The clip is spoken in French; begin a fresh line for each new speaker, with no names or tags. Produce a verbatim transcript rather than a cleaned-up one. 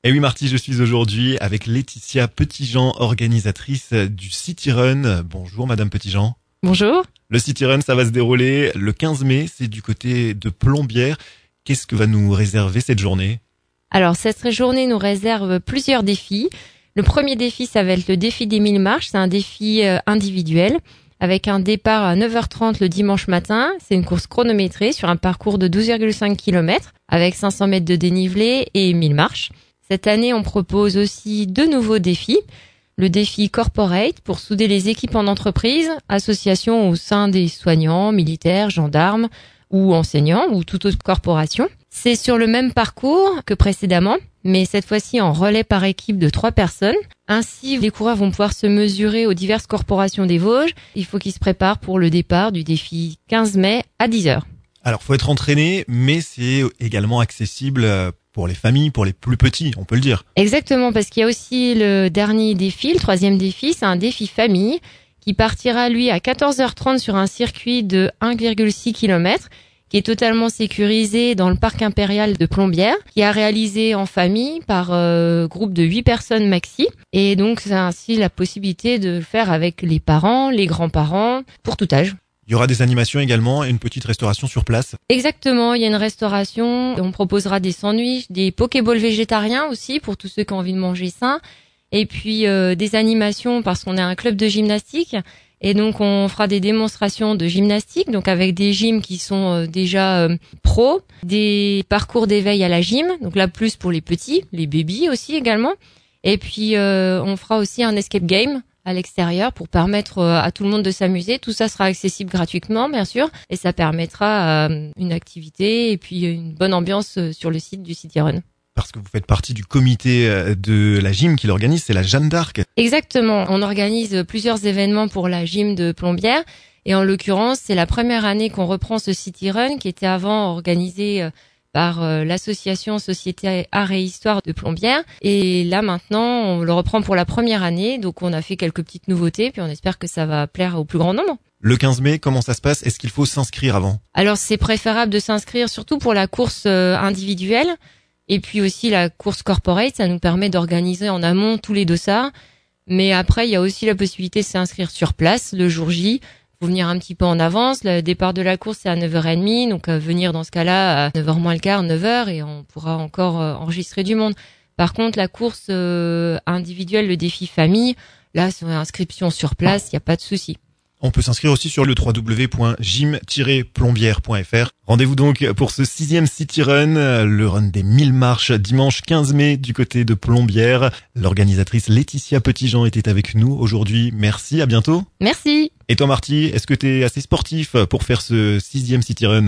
Et oui Marty, je suis aujourd'hui avec Laetitia Petitjean, organisatrice du City Run. Bonjour Madame Petitjean.
Bonjour.
Le City Run, ça va se dérouler le quinze mai, c'est du côté de Plombières. Qu'est-ce que va nous réserver cette journée ?
Alors cette journée nous réserve plusieurs défis. Le premier défi, ça va être le défi des mille marches. C'est un défi euh, individuel avec un départ à neuf heures trente le dimanche matin. C'est une course chronométrée sur un parcours de douze virgule cinq kilomètres avec cinq cents mètres de dénivelé et mille marches. Cette année, on propose aussi deux nouveaux défis. Le défi Corporate pour souder les équipes en entreprise, associations au sein des soignants, militaires, gendarmes ou enseignants ou toute autre corporation. C'est sur le même parcours que précédemment, mais cette fois-ci en relais par équipe de trois personnes. Ainsi, les coureurs vont pouvoir se mesurer aux diverses corporations des Vosges. Il faut qu'ils se préparent pour le départ du défi quinze mai à dix heures.
Alors, faut être entraîné, mais c'est également accessible pour les familles, pour les plus petits, on peut le dire.
Exactement, parce qu'il y a aussi le dernier défi, le troisième défi, c'est un défi famille qui partira, lui, à quatorze heures trente sur un circuit de un virgule six kilomètres, qui est totalement sécurisé dans le parc impérial de Plombières, qui a réalisé en famille par euh, groupe de huit personnes maxi. Et donc, c'est ainsi la possibilité de le faire avec les parents, les grands-parents, pour tout âge.
Il y aura des animations également et une petite restauration sur place.
Exactement, il y a une restauration. On proposera des sandwichs, des pokéballs végétariens aussi pour tous ceux qui ont envie de manger sain. Et puis euh, des animations parce qu'on est un club de gymnastique. Et donc, on fera des démonstrations de gymnastique, donc avec des gyms qui sont euh, déjà euh, pros, des parcours d'éveil à la gym, donc là plus pour les petits, les bébés aussi également. Et puis, euh, on fera aussi un escape game à l'extérieur pour permettre euh, à tout le monde de s'amuser. Tout ça sera accessible gratuitement, bien sûr, et ça permettra euh, une activité et puis une bonne ambiance sur le site du City Run.
Parce que vous faites partie du comité de la gym qui l'organise, c'est la Jeanne d'Arc.
Exactement, on organise plusieurs événements pour la gym de Plombières et en l'occurrence, c'est la première année qu'on reprend ce City Run qui était avant organisé par l'association Société Art et Histoire de Plombières et là maintenant, on le reprend pour la première année, donc on a fait quelques petites nouveautés puis on espère que ça va plaire au plus grand nombre.
Le quinze mai, comment ça se passe ? Est-ce qu'il faut s'inscrire avant ?
Alors c'est préférable de s'inscrire surtout pour la course individuelle. Et puis aussi la course corporate, ça nous permet d'organiser en amont tous les dossards. Mais après, il y a aussi la possibilité de s'inscrire sur place le jour J. Faut venir un petit peu en avance. Le départ de la course, c'est à neuf heures trente. Donc, euh, venir dans ce cas-là à neuf heures moins le quart, neuf heures, et on pourra encore euh, enregistrer du monde. Par contre, la course euh, individuelle, le défi famille, là, c'est inscription sur place, il n'y a pas de souci.
On peut s'inscrire aussi sur le w w w point gym tiret plombières point f r. Rendez-vous donc pour ce sixième City Run, le run des mille marches, dimanche quinze mai du côté de Plombières. L'organisatrice Laetitia Petitjean était avec nous aujourd'hui. Merci, à bientôt.
Merci.
Et toi Marty, est-ce que tu es assez sportif pour faire ce sixième City Run ?